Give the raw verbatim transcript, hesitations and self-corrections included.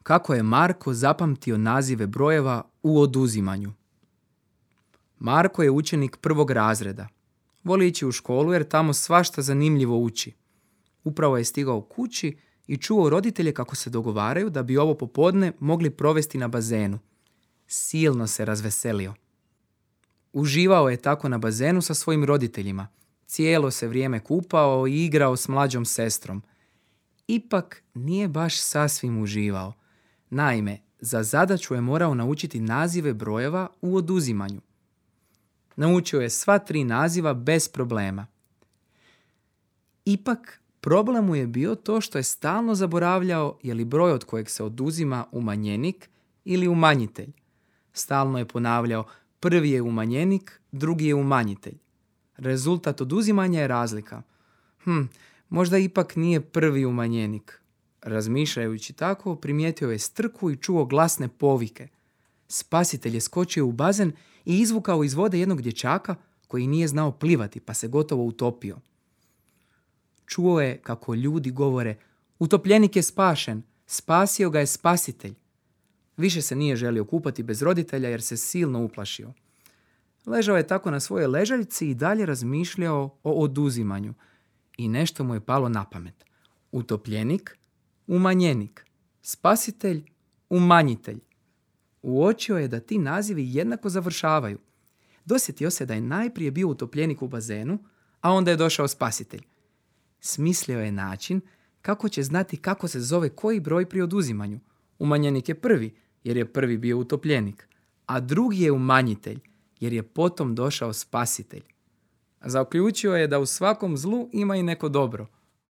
kako je Marko zapamtio nazive brojeva u oduzimanju. Marko je učenik prvog razreda. Voli ići u školu jer tamo svašta zanimljivo uči. Upravo je stigao kući i čuo roditelje kako se dogovaraju da bi ovo popodne mogli provesti na bazenu. Silno se razveselio. Uživao je tako na bazenu sa svojim roditeljima. Cijelo se vrijeme kupao i igrao s mlađom sestrom. Ipak nije baš sasvim uživao. Naime, za zadaću je morao naučiti nazive brojeva u oduzimanju. Naučio je sva tri naziva bez problema. Ipak, problem mu je bio to što je stalno zaboravljao je li broj od kojeg se oduzima umanjenik ili umanjitelj. Stalno je ponavljao, prvi je umanjenik, drugi je umanjitelj. Rezultat oduzimanja je razlika. Hm, možda ipak nije prvi umanjenik. Razmišljajući tako, primijetio je strku i čuo glasne povike. Spasitelj je skočio u bazen i izvukao iz vode jednog dječaka koji nije znao plivati, pa se gotovo utopio. Čuo je kako ljudi govore, utopljenik je spašen, spasio ga je spasitelj. Više se nije želio kupati bez roditelja jer se silno uplašio. Ležao je tako na svojoj ležaljci i dalje razmišljao o oduzimanju. I nešto mu je palo na pamet. Utopljenik, umanjenik, spasitelj, umanjitelj. Uočio je da ti nazivi jednako završavaju. Dosjetio se da je najprije bio utopljenik u bazenu, a onda je došao spasitelj. Smislio je način kako će znati kako se zove koji broj pri oduzimanju. Umanjenik je prvi, jer je prvi bio utopljenik, a drugi je umanjitelj, jer je potom došao spasitelj. Zaključio je da u svakom zlu ima i neko dobro.